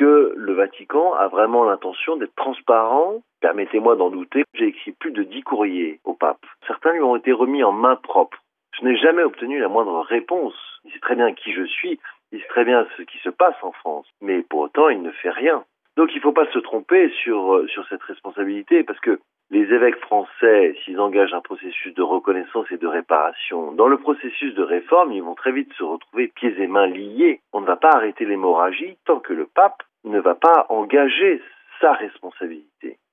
que le Vatican a vraiment l'intention d'être transparent. Permettez-moi d'en douter. J'ai écrit plus de 10 courriers au pape. Certains lui ont été remis en main propre. Je n'ai jamais obtenu la moindre réponse. Il sait très bien qui je suis, il sait très bien ce qui se passe en France. Mais pour autant, il ne fait rien. Donc il ne faut pas se tromper sur cette responsabilité, parce que les évêques français, s'ils engagent un processus de reconnaissance et de réparation, dans le processus de réforme, ils vont très vite se retrouver pieds et mains liés. On ne va pas arrêter l'hémorragie tant que le pape ne va pas engager sa responsabilité.